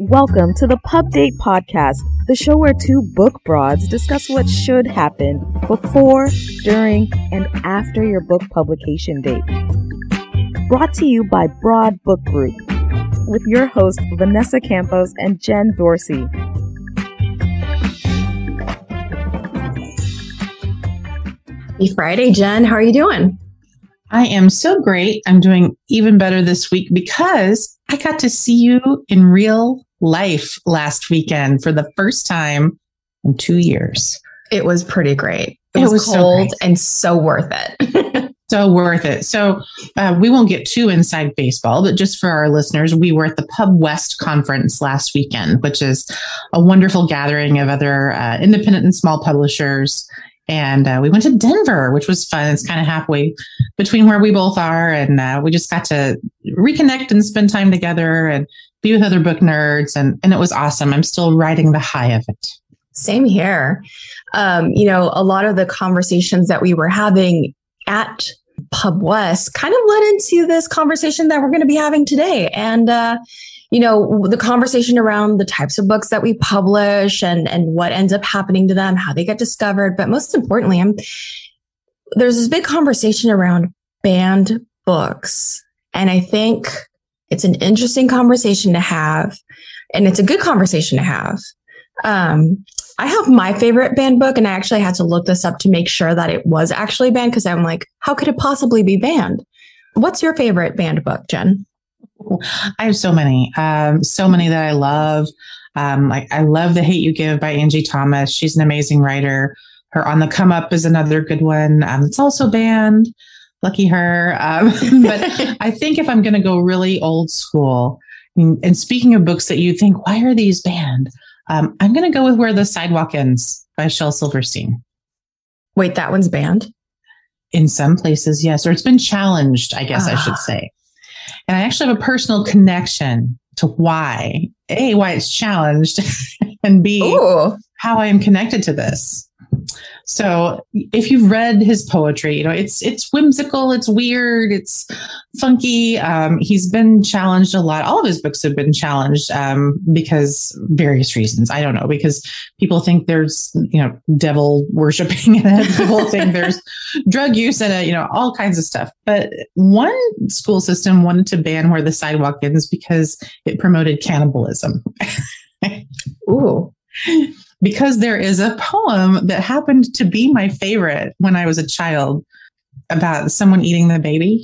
Welcome to the Pub Date Podcast, the show where two book broads discuss what should happen before, during, and after your book publication date. Brought to you by Broad Book Group, with your hosts Vanessa Campos and Jen Dorsey. Happy Friday, Jen. How are you doing? I am so great. I'm doing even better this week because I got to see you in real life last weekend for the first time in 2 years. It was pretty great. It was cold and so worth it. So worth it. So we won't get too inside baseball, but just for our listeners, we were at the Pub West conference last weekend, which is a wonderful gathering of other independent and small publishers. And we went to Denver, which was fun. It's kind of halfway between where we both are. And we just got to reconnect and spend time together and be with other book nerds. And it was awesome. I'm still riding the high of it. Same here. A lot of the conversations that we were having at Pub West kind of led into this conversation that we're going to be having today. And, the conversation around the types of books that we publish and what ends up happening to them, how they get discovered. But most importantly, there's this big conversation around banned books. And I think it's an interesting conversation to have. And it's a good conversation to have. I have my favorite banned book, and I actually had to look this up to make sure that it was actually banned because I'm like, how could it possibly be banned? What's your favorite banned book, Jen? I have so many that I love. I love The Hate U Give by Angie Thomas. She's an amazing writer. Her On the Come Up is another good one. It's also banned. Lucky her. But I think if I'm going to go really old school, and speaking of books that you think, why are these banned? I'm going to go with Where the Sidewalk Ends by Shel Silverstein. Wait, that one's banned? In some places, yes. Or it's been challenged, I guess I should say. And I actually have a personal connection to why it's challenged, and B, how I am connected to this. So if you've read his poetry, it's whimsical, it's weird, it's funky. He's been challenged a lot. All of his books have been challenged because various reasons. I don't know, because people think there's, devil worshiping in it. People think there's drug use in it, all kinds of stuff. But one school system wanted to ban Where the Sidewalk Ends because it promoted cannibalism. Ooh. Because there is a poem that happened to be my favorite when I was a child about someone eating the baby.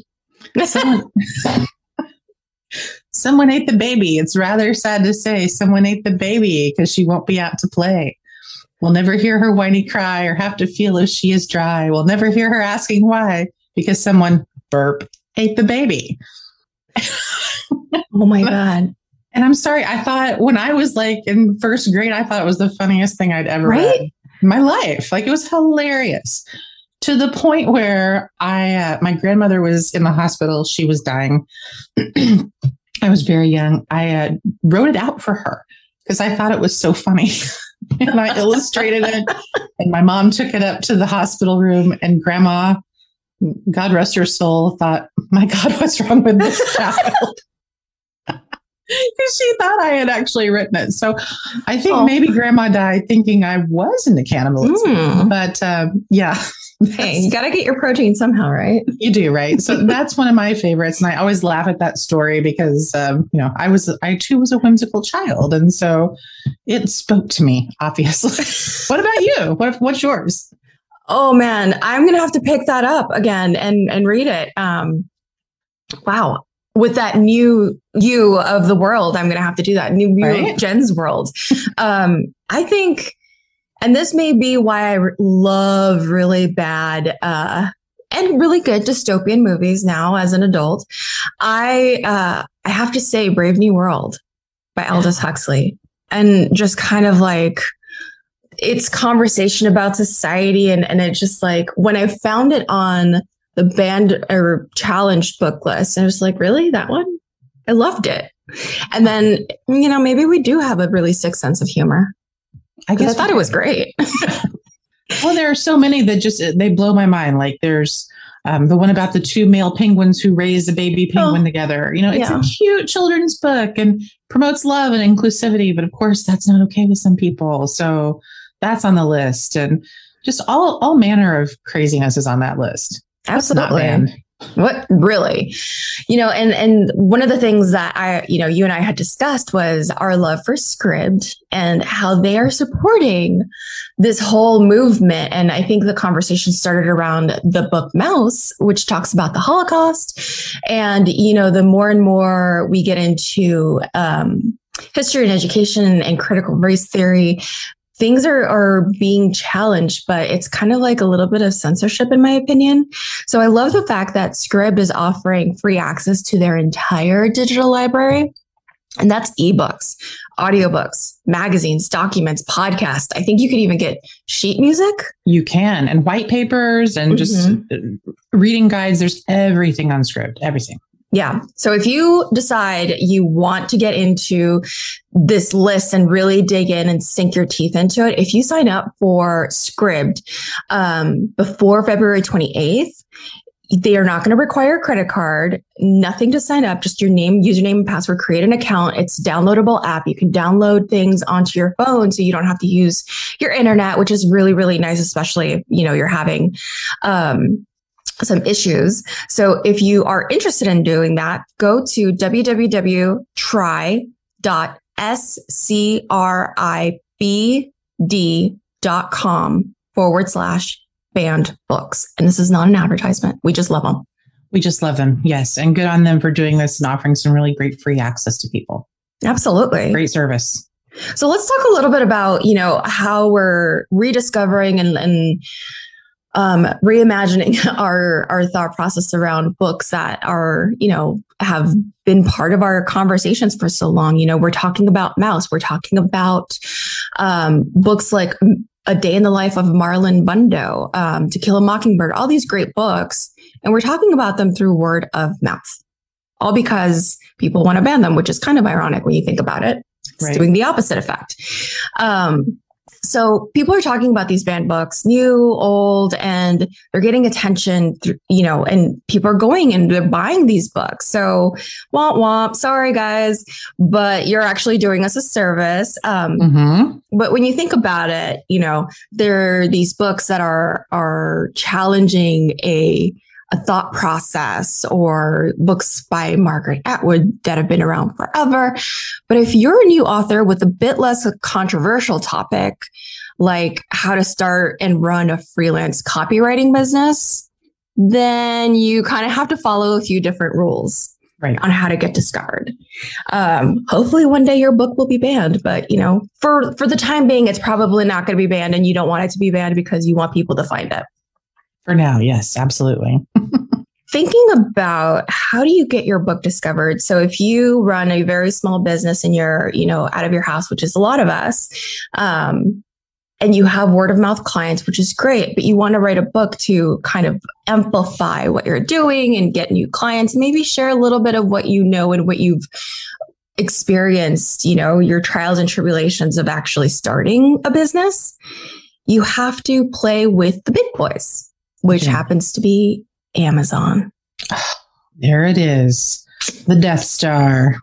Someone ate the baby. It's rather sad to say someone ate the baby because she won't be out to play. We'll never hear her whiny cry or have to feel if she is dry. We'll never hear her asking why because someone ate the baby. Oh my God. And I'm sorry, I thought when I was in first grade, I thought it was the funniest thing I'd ever read in my life. It was hilarious to the point where my grandmother was in the hospital. She was dying. I was very young. I wrote it out for her because I thought it was so funny. And I illustrated it. And my mom took it up to the hospital room, and Grandma, God rest her soul, thought, my God, what's wrong with this child? Because she thought I had actually written it. So I think maybe Grandma died thinking I was into cannibalism. But yeah. Hey, you got to get your protein somehow, right? You do, right? So that's one of my favorites. And I always laugh at that story because, I too was a whimsical child. And so it spoke to me, obviously. What about you? What's yours? Oh, man, I'm going to have to pick that up again and read it. Wow. With that new view of the world, I'm going to have to do that new view of Jen's world. I think, and this may be why I love really bad and really good dystopian movies now as an adult. I have to say Brave New World by Aldous Huxley, and just kind of it's conversation about society. And it's just when I found it on the banned or challenged book list, I was like, really? That one? I loved it. And then, maybe we do have a really sick sense of humor. I thought it was great. Well, there are so many that they blow my mind. There's The one about the two male penguins who raise a baby penguin together. It's a cute children's book and promotes love and inclusivity. But of course, that's not okay with some people. So that's on the list. And just all manner of craziness is on that list. Absolutely. What really, and one of the things that you and I had discussed was our love for Scribd and how they are supporting this whole movement. And I think the conversation started around the book Mouse, which talks about the Holocaust. And, the more and more we get into history and education and critical race theory, things are being challenged, but it's kind of like a little bit of censorship, in my opinion. So I love the fact that Scribd is offering free access to their entire digital library. And that's ebooks, audiobooks, magazines, documents, podcasts. I think you could even get sheet music. You can, and white papers and just reading guides. There's everything on Scribd, everything. Yeah. So if you decide you want to get into this list and really dig in and sink your teeth into it, if you sign up for Scribd before February 28th, they are not going to require a credit card, nothing to sign up, just your name, username, and password, create an account. It's a downloadable app. You can download things onto your phone so you don't have to use your internet, which is really, really nice, especially if, you're having some issues. So if you are interested in doing that, go to www.try.scribd.com/banned books. And this is not an advertisement. We just love them. We just love them. Yes. And good on them for doing this and offering some really great free access to people. Absolutely. Great service. So let's talk a little bit about, how we're rediscovering and reimagining our thought process around books that are, have been part of our conversations for so long. We're talking about Mouse. We're talking about books like A Day in the Life of Marlon Bundo, To Kill a Mockingbird, all these great books. And we're talking about them through word of mouth, all because people want to ban them, which is kind of ironic when you think about it. It's doing the opposite effect. So people are talking about these banned books, new, old, and they're getting attention, and people are going and they're buying these books. So womp womp, sorry guys, but you're actually doing us a service. But when you think about it, there are these books that are challenging a thought process, or books by Margaret Atwood that have been around forever. But if you're a new author with a bit less controversial topic, like how to start and run a freelance copywriting business, then you kind of have to follow a few different rules on how to get discovered. Hopefully one day your book will be banned, but for the time being, it's probably not going to be banned, and you don't want it to be banned because you want people to find it. For now, yes, absolutely. Thinking about how do you get your book discovered? So if you run a very small business and you're, out of your house, which is a lot of us, and you have word of mouth clients, which is great, but you want to write a book to kind of amplify what you're doing and get new clients, maybe share a little bit of what you know and what you've experienced, your trials and tribulations of actually starting a business. You have to play with the big boys, which happens to be Amazon. There it is. The Death Star.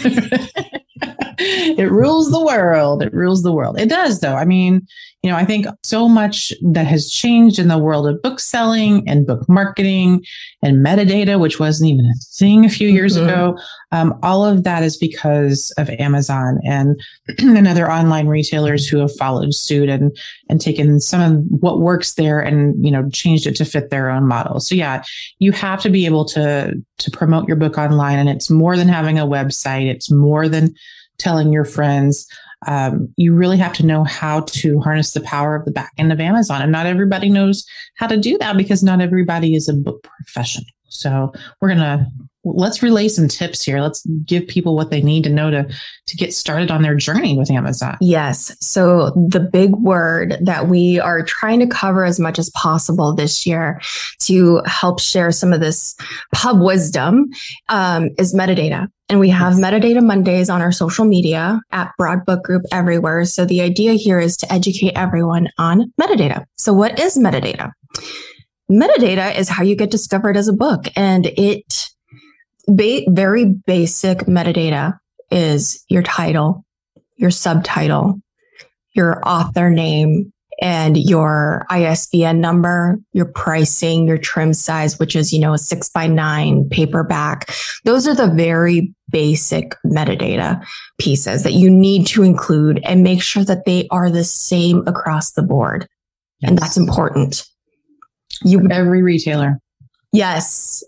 It rules the world. It rules the world. It does, though. I mean, I think so much that has changed in the world of book selling and book marketing and metadata, which wasn't even a thing a few years ago. All of that is because of Amazon and other online retailers who have followed suit and taken some of what works there and, changed it to fit their own model. So yeah, you have to be able to promote your book online, and it's more than having a website. It's more than telling your friends. You really have to know how to harness the power of the back end of Amazon. And not everybody knows how to do that because not everybody is a book professional. So let's relay some tips here. Let's give people what they need to know to get started on their journey with Amazon. Yes. So the big word that we are trying to cover as much as possible this year to help share some of this pub wisdom is metadata. And we have Metadata Mondays on our social media at Broad Book Group everywhere. So the idea here is to educate everyone on metadata. So what is metadata? metadata is how you get discovered as a book. And very basic metadata is your title, your subtitle, your author name, and your ISBN number, your pricing, your trim size, which is, a 6x9 paperback. Those are the very basic metadata pieces that you need to include and make sure that they are the same across the board. Yes. And that's important. Every retailer. Yes.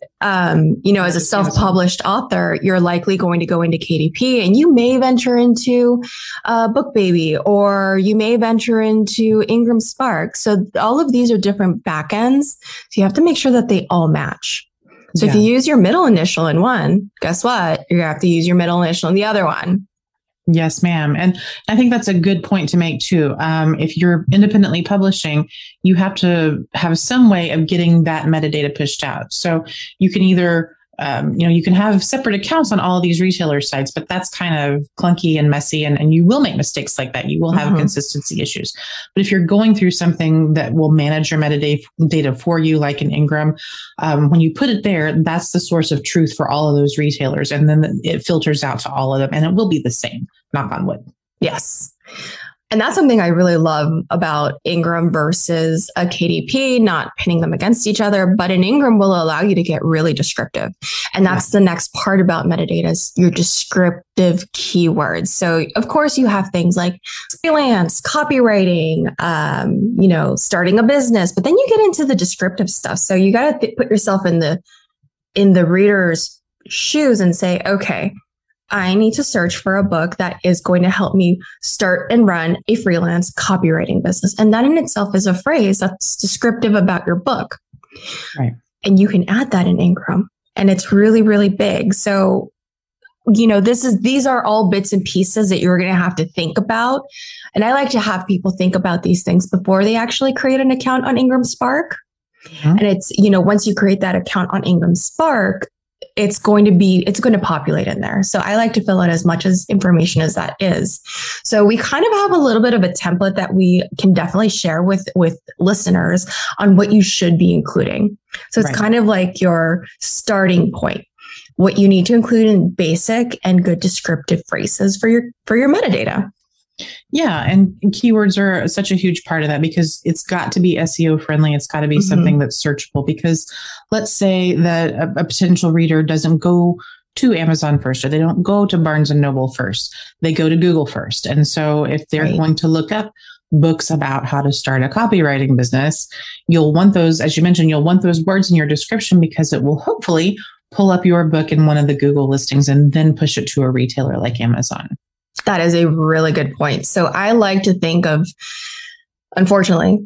As a self-published author, you're likely going to go into KDP, and you may venture into BookBaby, or you may venture into Ingram Spark. So all of these are different backends. So you have to make sure that they all match. So if you use your middle initial in one, guess what? You're going to have to use your middle initial in the other one. Yes, ma'am. And I think that's a good point to make too. If you're independently publishing, you have to have some way of getting that metadata pushed out. So you can either, you can have separate accounts on all of these retailer sites, but that's kind of clunky and messy, and you will make mistakes like that. You will have consistency issues. But if you're going through something that will manage your metadata for you, like an Ingram, when you put it there, that's the source of truth for all of those retailers. And then it filters out to all of them, and it will be the same. Knock on wood. Yes. And that's something I really love about Ingram versus a KDP, not pinning them against each other, but an Ingram will allow you to get really descriptive. And that's the next part about metadata is your descriptive keywords. So of course you have things like freelance, copywriting, starting a business, but then you get into the descriptive stuff. So you got to put yourself in the reader's shoes and say, okay, I need to search for a book that is going to help me start and run a freelance copywriting business. And that in itself is a phrase that's descriptive about your book. Right. And you can add that in Ingram, and it's really, really big. So, these are all bits and pieces that you're going to have to think about. And I like to have people think about these things before they actually create an account on Ingram Spark. Mm-hmm. And it's, once you create that account on Ingram Spark, it's going to populate in there. So I like to fill out as much as information as that is. So we kind of have a little bit of a template that we can definitely share with listeners on what you should be including. So it's kind of like your starting point, what you need to include in basic and good descriptive phrases for your metadata. Yeah. And keywords are such a huge part of that because it's got to be SEO friendly. It's got to be something that's searchable, because let's say that a potential reader doesn't go to Amazon first, or they don't go to Barnes and Noble first. They go to Google first. And so if they're going to look up books about how to start a copywriting business, you'll want those, as you mentioned, you'll want those words in your description, because it will hopefully pull up your book in one of the Google listings and then push it to a retailer like Amazon. That is a really good point. So I like to think of, unfortunately,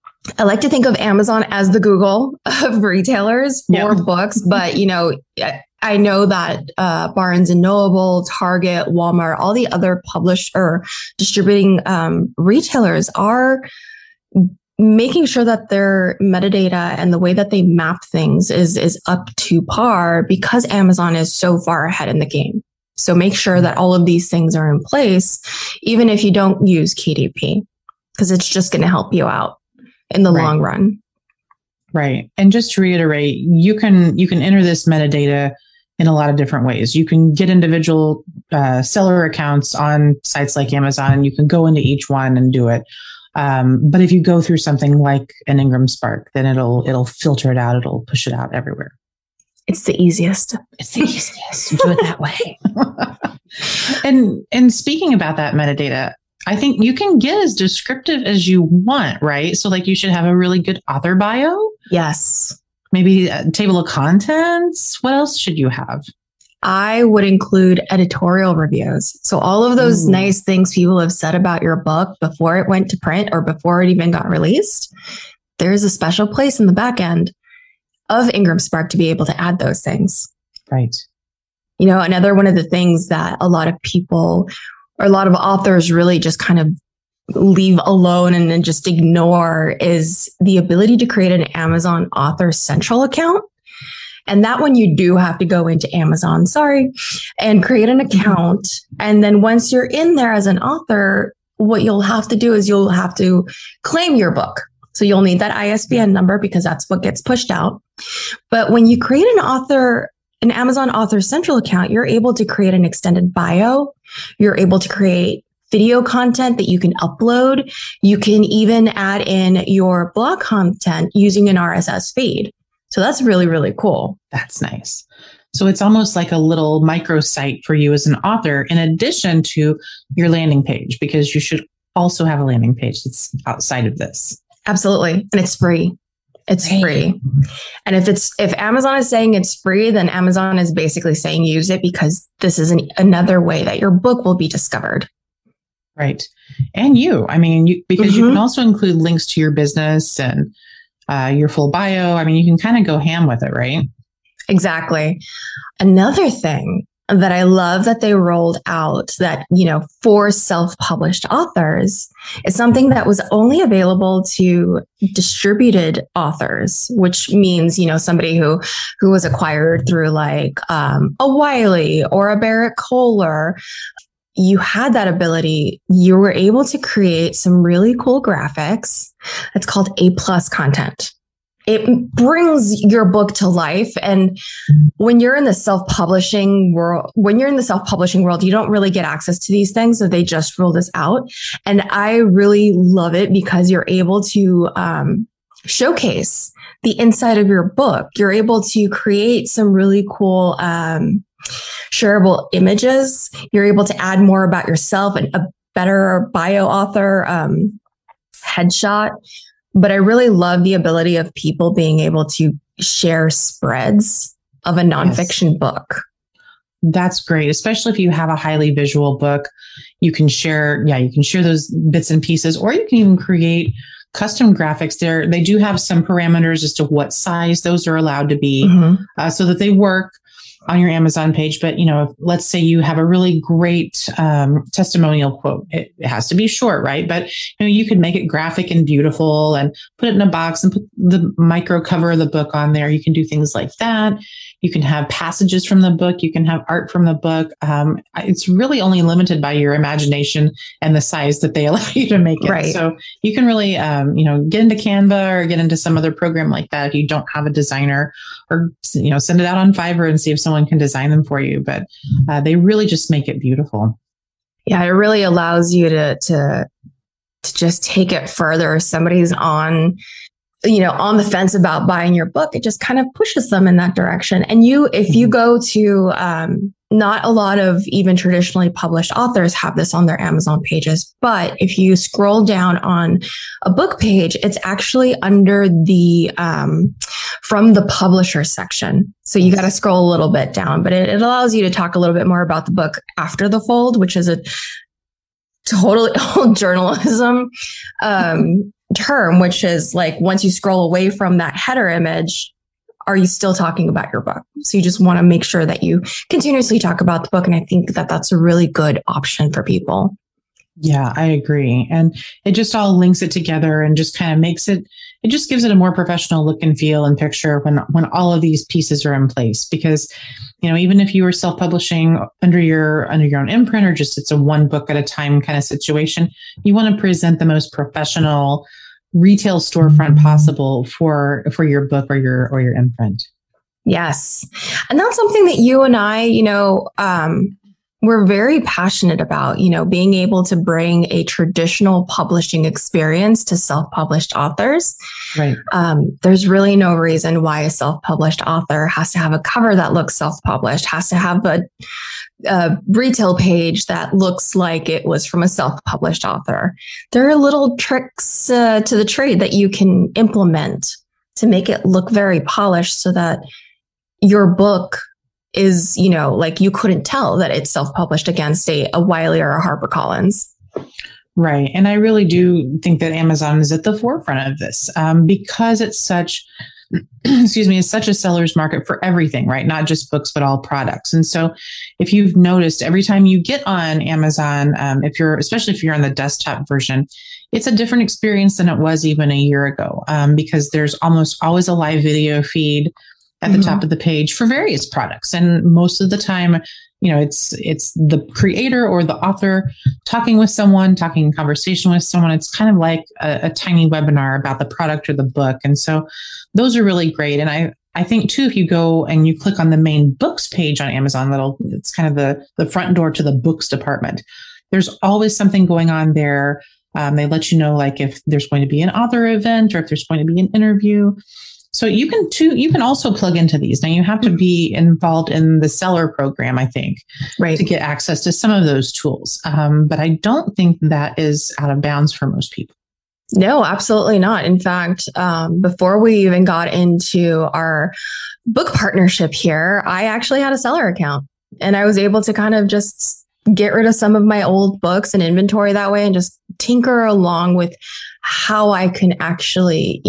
Amazon as the Google of retailers for books. But, I know that Barnes and Noble, Target, Walmart, all the other published or distributing retailers are making sure that their metadata and the way that they map things is up to par, because Amazon is so far ahead in the game. So make sure that all of these things are in place, even if you don't use KDP, because it's just going to help you out in the long run. Right. And just to reiterate, you can enter this metadata in a lot of different ways. You can get individual seller accounts on sites like Amazon. You can go into each one and do it. But if you go through something like an Ingram Spark, then it'll filter it out. It'll push it out everywhere. It's the easiest. Do it that way. And speaking about that metadata, I think you can get as descriptive as you want, right? So like you should have a really good author bio. Yes. Maybe a table of contents. What else should you have? I would include editorial reviews. So all of those nice things people have said about your book before it went to print or before it even got released, there's a special place in the back end of Ingram Spark to be able to add those things. Right. Another one of the things that a lot of people or a lot of authors really just kind of leave alone and then just ignore is the ability to create an Amazon Author Central account. And that one you do have to go into Amazon, and create an account. And then once you're in there as an author, what you'll have to do is you'll have to claim your book. So you'll need that ISBN number because that's what gets pushed out. But when you create an Amazon Author Central account, you're able to create an extended bio. You're able to create video content that you can upload. You can even add in your blog content using an RSS feed. So that's really, really cool. That's nice. So it's almost like a little microsite for you as an author, in addition to your landing page, because you should also have a landing page that's outside of this. Absolutely. And it's free. It's free. And if Amazon is saying it's free, then Amazon is basically saying use it, because this is another way that your book will be discovered. Right. And because you can also include links to your business and your full bio. I mean, you can kind of go ham with it, right? Exactly. Another thing that I love that they rolled out that, for self-published authors is something that was only available to distributed authors, which means, somebody who was acquired through like a Wiley or a Barrett Kohler. You had that ability. You were able to create some really cool graphics. It's called A+ content. It brings your book to life. And when you're in the self-publishing world, you don't really get access to these things. So they just roll this out. And I really love it because you're able to showcase the inside of your book. You're able to create some really cool shareable images. You're able to add more about yourself and a better bio author headshot. But I really love the ability of people being able to share spreads of a nonfiction book. That's great, especially if you have a highly visual book. You can share those bits and pieces, or you can even create custom graphics there. They do have some parameters as to what size those are allowed to be, so that they work on your Amazon page. But, let's say you have a really great testimonial quote. It has to be short, right? But, you could make it graphic and beautiful and put it in a box and put the micro cover of the book on there. You can do things like that. You can have passages from the book. You can have art from the book. It's really only limited by your imagination and the size that they allow you to make it. Right. So you can really, get into Canva or get into some other program like that if you don't have a designer, or, send it out on Fiverr and see if someone can design them for you. But they really just make it beautiful. Yeah, it really allows you to just take it further. If somebody's on the fence about buying your book, it just kind of pushes them in that direction. And if you go to, not a lot of even traditionally published authors have this on their Amazon pages, but if you scroll down on a book page, it's actually under the, from the publisher section. So you got to scroll a little bit down, but it allows you to talk a little bit more about the book after the fold, which is a totally old journalism, term, which is like, once you scroll away from that header image, are you still talking about your book? So you just want to make sure that you continuously talk about the book. And I think that that's a really good option for people. Yeah, I agree. And it just all links it together and just kind of makes it just gives it a more professional look and feel and picture when all of these pieces are in place. Because, even if you were self-publishing under your own imprint, or just it's a one book at a time kind of situation, you want to present the most professional retail storefront possible for your book or your imprint. Yes. And that's something that you and I, we're very passionate about, being able to bring a traditional publishing experience to self-published authors. Right. There's really no reason why a self-published author has to have a cover that looks self-published, has to have a retail page that looks like it was from a self-published author. There are little tricks to the trade that you can implement to make it look very polished, so that your book is, like you couldn't tell that it's self-published against a Wiley or a HarperCollins. Right. And I really do think that Amazon is at the forefront of this, because it's such it's such a seller's market for everything, right? Not just books, but all products. And so if you've noticed, every time you get on Amazon, especially if you're on the desktop version, it's a different experience than it was even a year ago, because there's almost always a live video feed at the top of the page for various products. And most of the time, it's the creator or the author talking with someone, talking in conversation with someone. It's kind of like a tiny webinar about the product or the book. And so those are really great. And I think too, if you go and you click on the main books page on Amazon, it's kind of the front door to the books department. There's always something going on there. They let you know, like, if there's going to be an author event or if there's going to be an interview. So you can also plug into these. Now you have to be involved in the seller program, I think, right, to get access to some of those tools. But I don't think that is out of bounds for most people. No, absolutely not. In fact, before we even got into our book partnership here, I actually had a seller account, and I was able to kind of just get rid of some of my old books and inventory that way and just tinker along with how I can actually,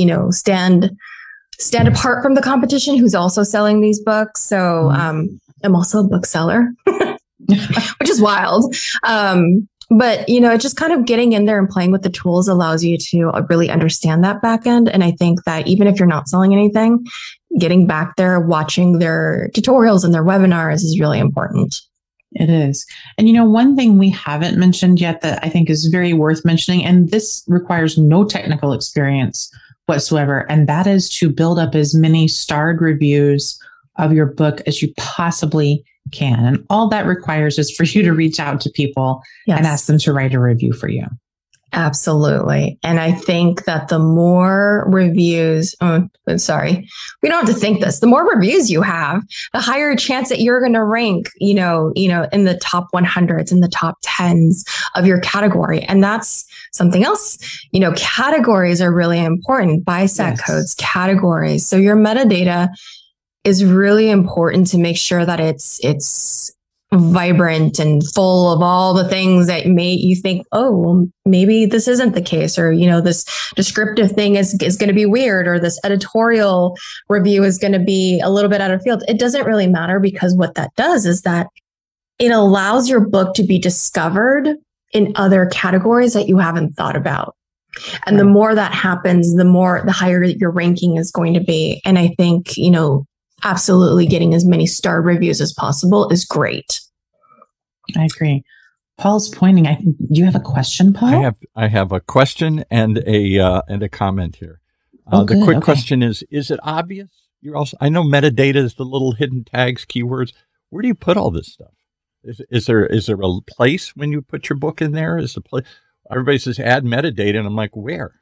stand apart from the competition who's also selling these books. So I'm also a bookseller, which is wild. But, just kind of getting in there and playing with the tools allows you to really understand that back end. And I think that even if you're not selling anything, getting back there, watching their tutorials and their webinars is really important. It is. And, one thing we haven't mentioned yet that I think is very worth mentioning, and this requires no technical experience whatsoever, and that is to build up as many starred reviews of your book as you possibly can. And all that requires is for you to reach out to people and ask them to write a review for you. Absolutely. And I think that the more reviews, we don't have to think this, the more reviews you have, the higher chance that you're going to rank, in the top 100s, in the top 10s of your category. And that's something else. Categories are really important. BISAC codes, categories. So your metadata is really important to make sure that it's vibrant and full of all the things that you think, oh, well, maybe this isn't the case, or, this descriptive thing is going to be weird, or this editorial review is going to be a little bit out of field. It doesn't really matter, because what that does is that it allows your book to be discovered in other categories that you haven't thought about. And the more that happens, the higher your ranking is going to be. And I think, absolutely getting as many star reviews as possible is great. I agree. Paul's pointing. You have a question, Paul? I have a question and a comment here. The quick question is it obvious? I know metadata is the little hidden tags, keywords. Where do you put all this stuff? Is there a place when you put your book in there? Is the place? Everybody says add metadata, and I'm like, where?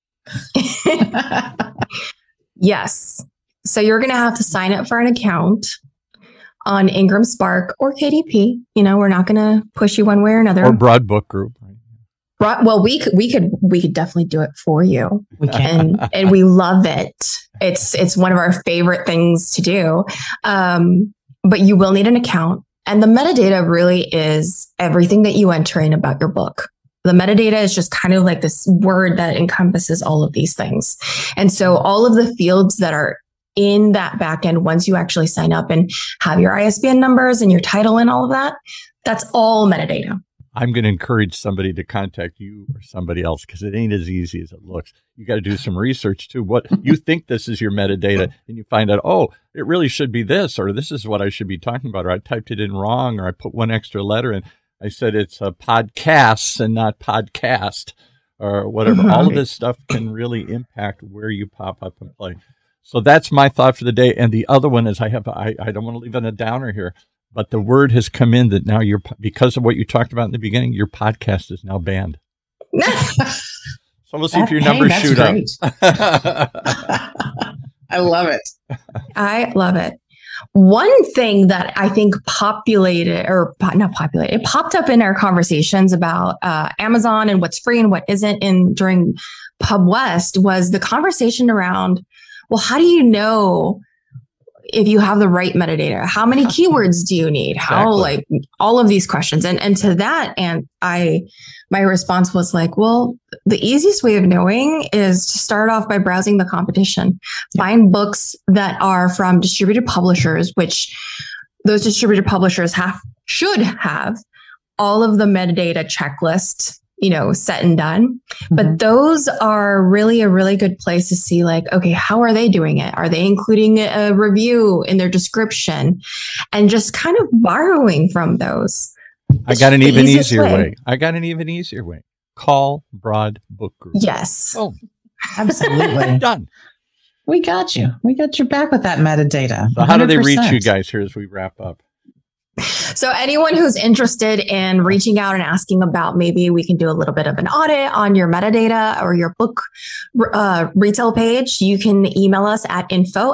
Yes. So you're going to have to sign up for an account on Ingram Spark or KDP. We're not going to push you one way or another. Or Broad Book Group. Right. Well, we could definitely do it for you. We can. And we love it. It's one of our favorite things to do. But you will need an account. And the metadata really is everything that you enter in about your book. The metadata is just kind of like this word that encompasses all of these things. And so all of the fields that are in that backend, once you actually sign up and have your ISBN numbers and your title and all of that, that's all metadata. I'm going to encourage somebody to contact you or somebody else, because it ain't as easy as it looks. You got to do some research too. What you think this is your metadata, and you find out, oh, it really should be this, or this is what I should be talking about, or I typed it in wrong, or I put one extra letter in. I said it's a podcasts and not podcast, or whatever. Mm-hmm. All of this stuff can really impact where you pop up and play. So that's my thought for the day. And the other one is I don't want to leave on a downer here, but the word has come in that now because of what you talked about in the beginning, your podcast is now banned. So we'll see if your numbers shoot up. I love it. I love it. One thing that I think it popped up in our conversations about Amazon and what's free and what isn't during PubWest was the conversation around, well, how do you know if you have the right metadata? How many keywords do you need? How, like, all of these questions. And to that, and my response was like, well, the easiest way of knowing is to start off by browsing the competition. Yeah. Find books that are from distributed publishers, which those distributed publishers should have all of the metadata checklist set and done. But those are really a really good place to see like, okay, how are they doing it? Are they including a review in their description and just kind of borrowing from those? I got an even easier way. Call Broad Book Group. Yes. Oh, absolutely. Done. We got you. We got your back with that metadata. So how do they reach you guys here as we wrap up? So anyone who's interested in reaching out and asking about maybe we can do a little bit of an audit on your metadata or your book retail page, you can email us at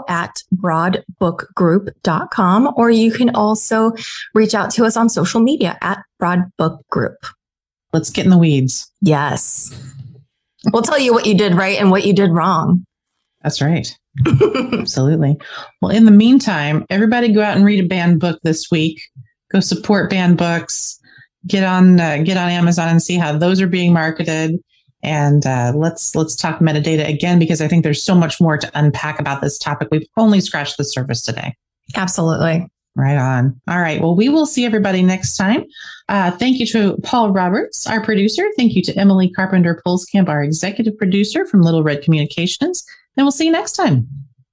info@broadbookgroup.com, or you can also reach out to us on social media at Broad Book Group. Let's get in the weeds. Yes. We'll tell you what you did right and what you did wrong. That's right. Absolutely. Well, in the meantime, everybody go out and read a banned book this week. Go support banned books. Get on Amazon and see how those are being marketed. And let's talk metadata again, because I think there's so much more to unpack about this topic. We've only scratched the surface today. Absolutely. Right on. All right. Well, we will see everybody next time. Thank you to Paul Roberts, our producer. Thank you to Emily Carpenter-Pulskamp, our executive producer from Little Red Communications. And we'll see you next time.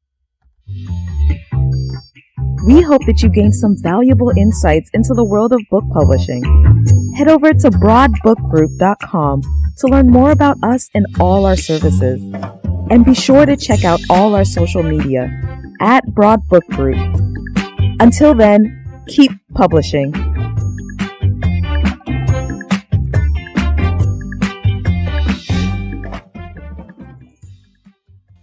We hope that you gained some valuable insights into the world of book publishing. Head over to broadbookgroup.com to learn more about us and all our services. And be sure to check out all our social media at Broad Book Group. Until then, keep publishing.